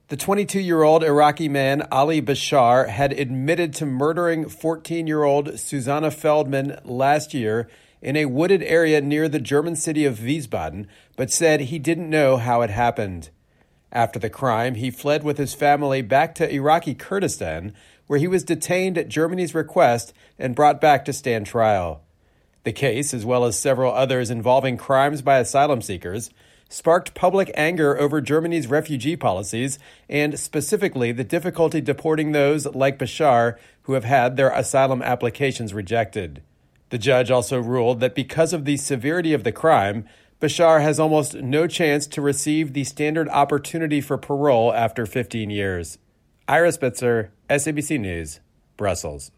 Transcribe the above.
The 22-year-old Iraqi man, Ali Bashar, had admitted to murdering 14-year-old Susanna Feldman last year in a wooded area near the German city of Wiesbaden, but said he didn't know how it happened. After the crime, he fled with his family back to Iraqi Kurdistan, where he was detained at Germany's request and brought back to stand trial. The case, as well as several others involving crimes by asylum seekers, sparked public anger over Germany's refugee policies and specifically the difficulty deporting those like Bashar who have had their asylum applications rejected. The judge also ruled that because of the severity of the crime, Bashar has almost no chance to receive the standard opportunity for parole after 15 years. Ira Spitzer, SABC News, Brussels.